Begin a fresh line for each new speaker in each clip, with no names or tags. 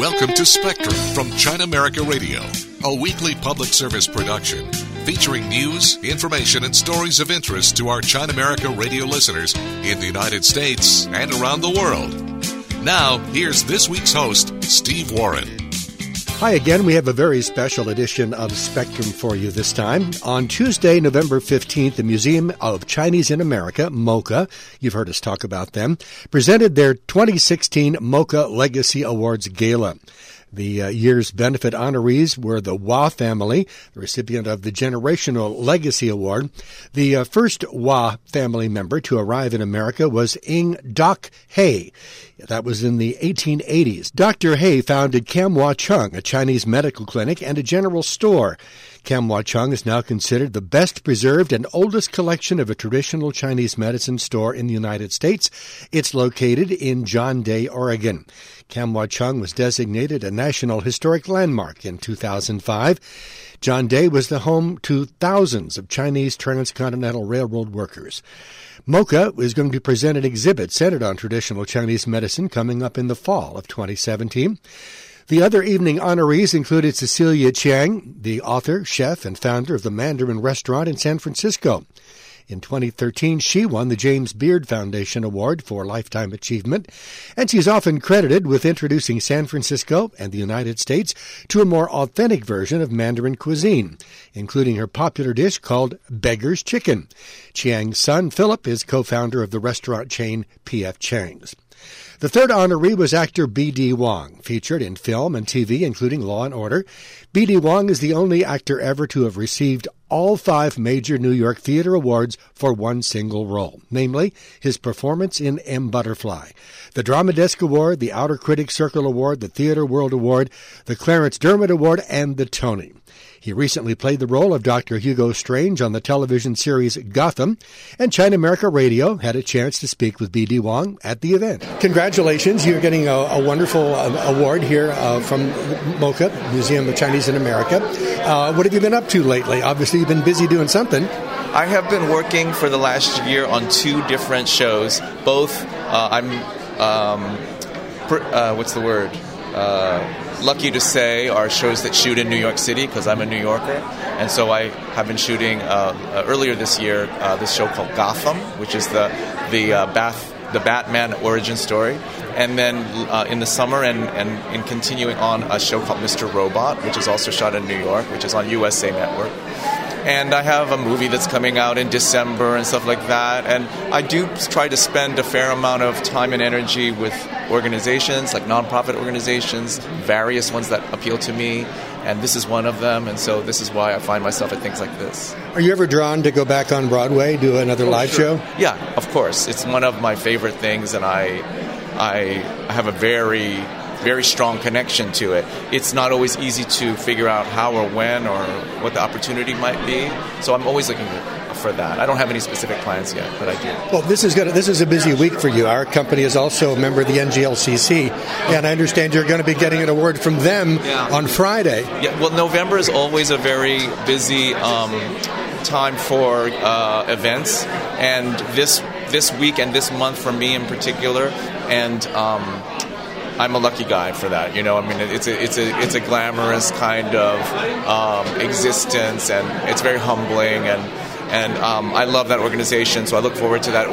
Welcome to Spectrum from China America Radio, a weekly public service production featuring news, information, and stories of interest to our China America Radio listeners in the United States and around the world. Now, here's this week's host, Steve Warren.
Hi again. We have a very special edition of Spectrum for you this time. On Tuesday, November 15th, the Museum of Chinese in America, MoCA, you've heard us talk about them, presented their 2016 MoCA Legacy Awards Gala. The year's benefit honorees were the Hua family, the recipient of the Generational Legacy Award. The first Hua family member to arrive in America was Ng Doc He. That was in the 1880s. Dr. He founded Kam Wah Chung, a Chinese medical clinic and a general store. Kam Wah Chung is now considered the best preserved and oldest collection of a traditional Chinese medicine store in the United States. It's located in John Day, Oregon. Kam Wah Chung was designated a National Historic Landmark in 2005. John Day was the home to thousands of Chinese transcontinental railroad workers. MoCA is going to present an exhibit centered on traditional Chinese medicine coming up in the fall of 2017. The other evening honorees included Cecilia Chiang, the author, chef, and founder of the Mandarin Restaurant in San Francisco. In 2013, she won the James Beard Foundation Award for Lifetime Achievement, and she's often credited with introducing San Francisco and the United States to a more authentic version of Mandarin cuisine, including her popular dish called Beggar's Chicken. Chiang's son, Philip, is co-founder of the restaurant chain P.F. Chang's. The third honoree was actor B.D. Wong, featured in film and TV, including Law & Order. B.D. Wong is the only actor ever to have received all 5 major New York Theater Awards for one single role, namely his performance in M. Butterfly, the Drama Desk Award, the Outer Critics Circle Award, the Theater World Award, the Clarence Dermott Award, and the Tony. He recently played the role of Dr. Hugo Strange on the television series Gotham, and China America Radio had a chance to speak with B.D. Wong at the event. Congratulations. You're getting a wonderful award here from MoCA, Museum of Chinese in America. What have you been up to lately? Obviously, you've been busy doing something.
I have been working for the last year on 2 different shows. Both, lucky to say are shows that shoot in New York City because I'm a New Yorker, and so I have been shooting earlier this year this show called Gotham, which is the Batman origin story, and then in the summer and in continuing on a show called Mr. Robot, which is also shot in New York, which is on USA Network. And I have a movie that's coming out in December and stuff like that. And I do try to spend a fair amount of time and energy with organizations, like nonprofit organizations, various ones that appeal to me. And this is one of them. And so this is why I find myself at things like this.
Are you ever drawn to go back on Broadway, do another live show?
Yeah, of course. It's one of my favorite things. And I have a very strong connection to it. It's not always easy to figure out how or when or what the opportunity might be. So I'm always looking for that. I don't have any specific plans yet, but I do.
Well, this is a busy week for you. Our company is also a member of the NGLCC, and I understand you're going to be getting an award from them on Friday.
Yeah. Well, November is always a very busy time for events, and this week and this month for me in particular, and I'm a lucky guy for that, you know. I mean, it's a glamorous kind of existence, and it's very humbling, and I love that organization. So I look forward to that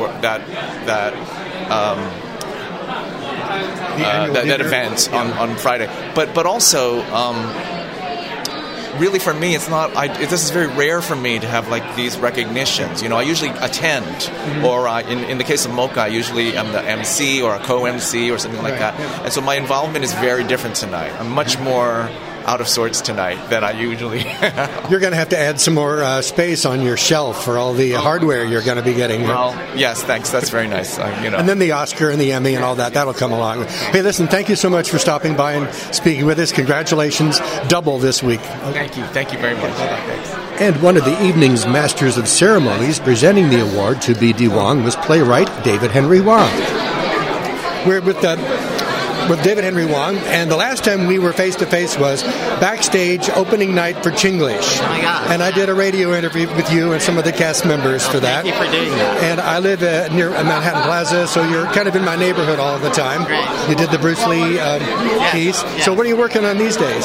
event on Friday. But also, really for me, this is very rare for me to have like these recognitions. You know, I usually attend, or in the case of MoCA, I usually am the MC or a co-MC or something like that. Yeah. And so my involvement is very different tonight. I'm much more out of sorts tonight than I usually am.
You're going to have to add some more space on your shelf for all the hardware you're going to be getting.
Well, yes, thanks. That's very nice.
And then the Oscar and the Emmy and all that'll come along. Hey, listen, thank you so much for stopping by and speaking with us. Congratulations, double this week.
Thank you. Thank you very much. Thanks.
And one of the evening's masters of ceremonies presenting the award to B.D. Wong was playwright David Henry Wong. We're with with David Henry Hwang, and the last time we were face-to-face was backstage opening night for Chinglish.
Oh my God.
And I did a radio interview with you and some of the cast members for that.
Thank you for doing that.
And I live near Manhattan Plaza, so you're kind of in my neighborhood all the time.
Great.
You did the Bruce Lee piece.
Yes.
So what are you working on these days?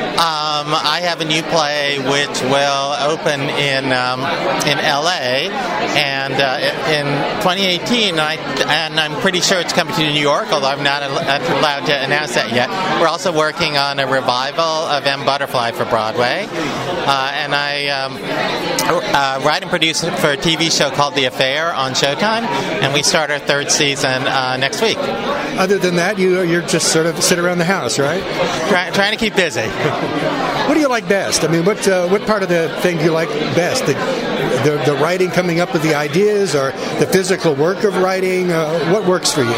I have a new play which will open in LA, and in 2018, and I'm pretty sure it's coming to New York, although I'm not allowed to announce that yet. We're also working on a revival of M. Butterfly for Broadway, and I write and produce for a TV show called The Affair on Showtime, and we start our third season next week.
Other than that, you're just sort of sit around the house, right?
Trying to keep busy.
What do you like best? I mean, what part of the thing do you like best? The writing, coming up with the ideas, or the physical work of writing? What works for you?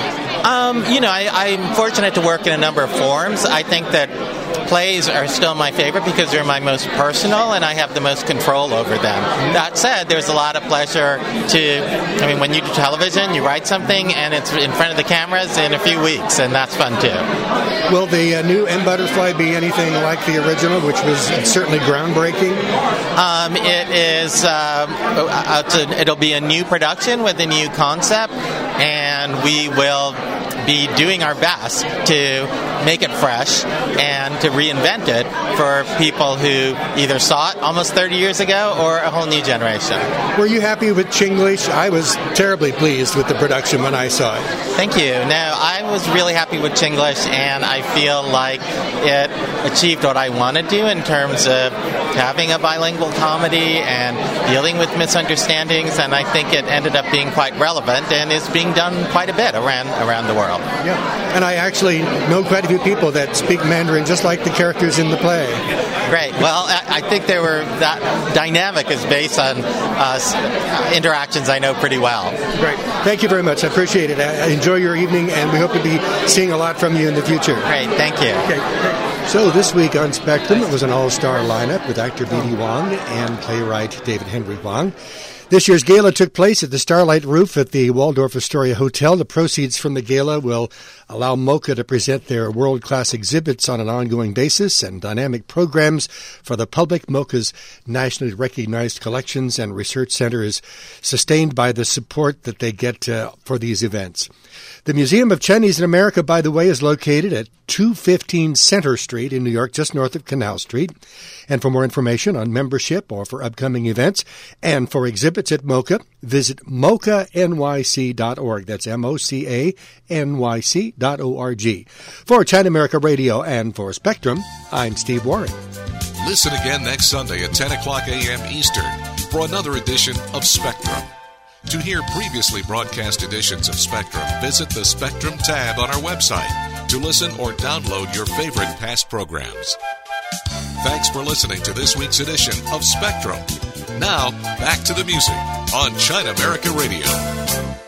I'm fortunate to work in a number of forms. I think that plays are still my favorite because they're my most personal and I have the most control over them. That said, there's a lot of pleasure when you do television, you write something and it's in front of the cameras in a few weeks, and that's fun too.
Will the new M. Butterfly be anything like the original, which was certainly groundbreaking?
It is. It'll be a new production with a new concept, and we will be doing our best to make it fresh and to reinvent it for people who either saw it almost 30 years ago or a whole new generation.
Were you happy with Chinglish? I was terribly pleased with the production when I saw it.
Thank you. No, I was really happy with Chinglish, and I feel like it achieved what I want to do in terms of having a bilingual comedy and dealing with misunderstandings, and I think it ended up being quite relevant and is being done quite a bit around the world.
Yeah, and I actually know quite a few people that speak Mandarin just like the characters in the play.
Great. Well, I think that dynamic is based on interactions I know pretty well.
Great. Thank you very much. I appreciate it. Enjoy your evening, and we hope to be seeing a lot from you in the future.
Great. Thank you.
Okay. So this week on Spectrum, it was an all-star lineup with actor B.D. Wong and playwright David Henry Hwang. This year's gala took place at the Starlight Roof at the Waldorf Astoria Hotel. The proceeds from the gala will allow MoCA to present their world-class exhibits on an ongoing basis and dynamic programs for the public. MoCA's nationally recognized collections and research center is sustained by the support that they get for these events. The Museum of Chinese in America, by the way, is located at 215 Center Street in New York, just north of Canal Street. And for more information on membership or for upcoming events and for exhibits at MoCA, visit mocanyc.org. That's MoCA-NYC.org. For China America Radio and for Spectrum, I'm Steve Warren.
Listen again next Sunday at 10 o'clock a.m. Eastern for another edition of Spectrum. To hear previously broadcast editions of Spectrum, visit the Spectrum tab on our website to listen or download your favorite past programs. Thanks for listening to this week's edition of Spectrum. Now, back to the music on China America Radio.